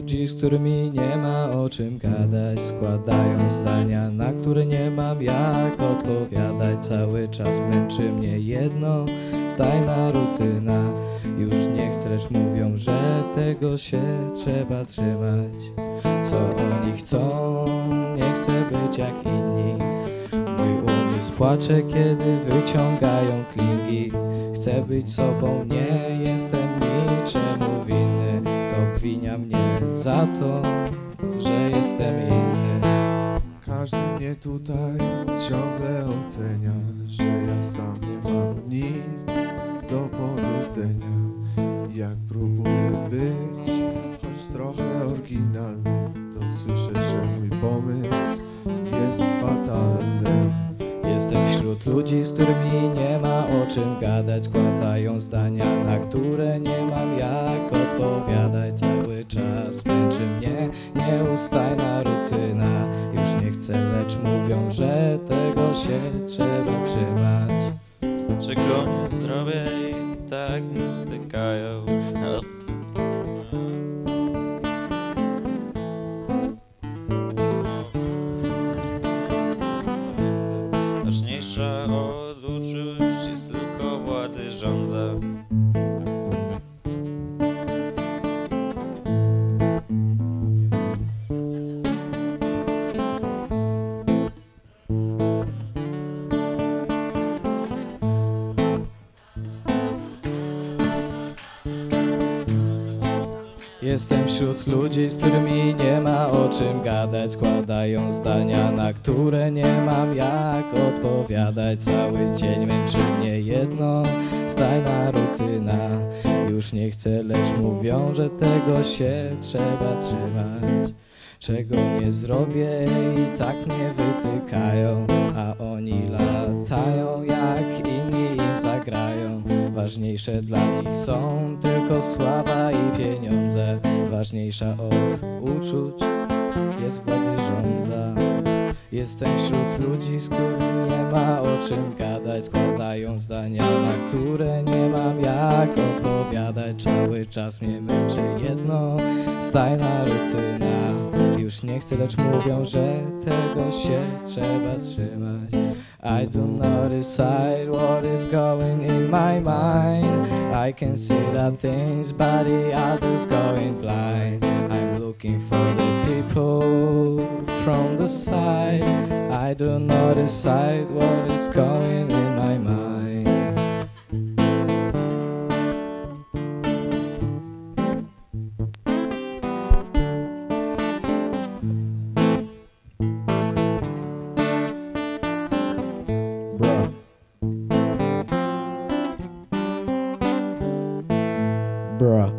ludzi, z którymi nie ma o czym gadać. Składają zdania, na które nie mam jak odpowiadać. Cały czas męczy mnie jedno, stajna rutyna. Już nie chcę, lecz mówią, że tego się trzeba trzymać. Co oni chcą? Nie chcę być jak inni. Mój umysł płacze, kiedy wyciągają klingi. Chcę być sobą, nie jestem niczemu winny. To obwinia mnie za to, że jestem inny. Każdy mnie tutaj ciągle ocenia, że ja sam nie mam nic do powiedzenia. Jak próbuję być choć trochę oryginalny, to słyszę, że mój pomysł jest fatalny. Jestem wśród ludzi, z którymi nie ma o czym gadać. Składają zdania, na które nie mam jak odpowiadać. Cały czas męczy mnie nieustajna rutyna. Już nie chcę, lecz mówią, że tego się trzeba trzymać. Czego nie zrobię i tak mnie tykają. Ważniejsza od uczuć jest tylko władzy rządza. Jestem wśród ludzi, z którymi nie ma o czym gadać. Składają zdania, na które nie mam jak odpowiadać. Cały dzień męczy mnie jedno, stajna rutyna. Już nie chcę, lecz mówią, że tego się trzeba trzymać. Czego nie zrobię i tak mnie wytykają, a oni latają jak inni im zagrają. Ważniejsze dla nich są tylko sława i pieniądze. Ważniejsza od uczuć jest władzy rządza. Jestem wśród ludzi, z którymi nie ma o czym gadać. Składają zdania, na które nie mam jak odpowiadać. Cały czas mnie męczy jedno, stajna rutyna. Już nie chcę, lecz mówią, że tego się trzeba trzymać. I do not decide what is going in my mind. I can see the things, but the others going blind. I'm looking for the people from the side. I do not decide what is going in my mind. Bruh.